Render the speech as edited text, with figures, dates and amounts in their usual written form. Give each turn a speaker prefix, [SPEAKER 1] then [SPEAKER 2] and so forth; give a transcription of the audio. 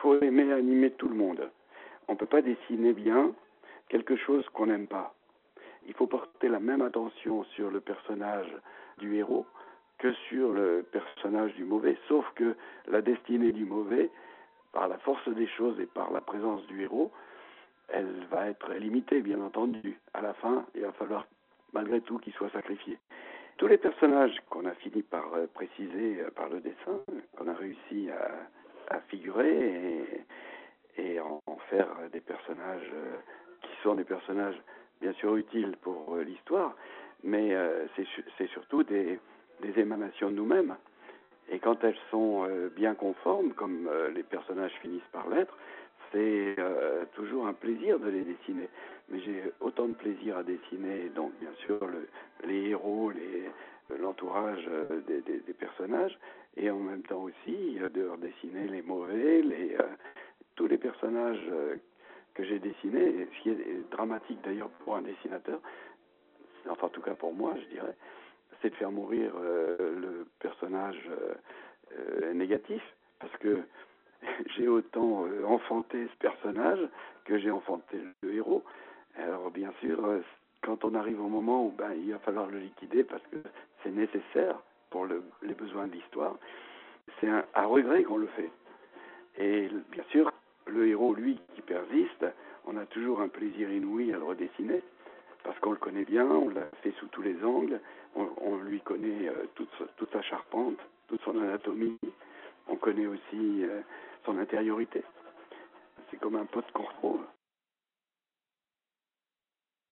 [SPEAKER 1] faut aimer animer tout le monde. On ne peut pas dessiner bien quelque chose qu'on n'aime pas. Il faut porter la même attention sur le personnage du héros que sur le personnage du mauvais, sauf que la destinée du mauvais, par la force des choses et par la présence du héros, elle va être limitée, bien entendu. À la fin, il va falloir malgré tout qu'il soit sacrifié. Tous les personnages qu'on a fini par préciser par le dessin, qu'on a réussi à figurer et en faire des personnages qui sont des personnages bien sûr utiles pour l'histoire, mais c'est surtout des émanations de nous-mêmes. Et quand elles sont bien conformes, comme les personnages finissent par l'être, c'est toujours un plaisir de les dessiner. Mais j'ai autant de plaisir à dessiner, donc bien sûr, les héros, l'entourage des personnages, et en même temps aussi de redessiner les mauvais, tous les personnages que j'ai dessinés. Ce qui est dramatique d'ailleurs pour un dessinateur, enfin en tout cas pour moi, je dirais, c'est de faire mourir le personnage négatif, parce que j'ai autant enfanté ce personnage que j'ai enfanté le héros. Alors bien sûr, quand on arrive au moment où il va falloir le liquider parce que c'est nécessaire pour les besoins de l'histoire, c'est à regret qu'on le fait. Et bien sûr, le héros, lui, qui persiste, on a toujours un plaisir inouï à le redessiner, parce qu'on le connaît bien, on l'a fait sous tous les angles, on lui connaît toute sa charpente, toute son anatomie, on connaît aussi son intériorité. C'est comme un pote qu'on retrouve.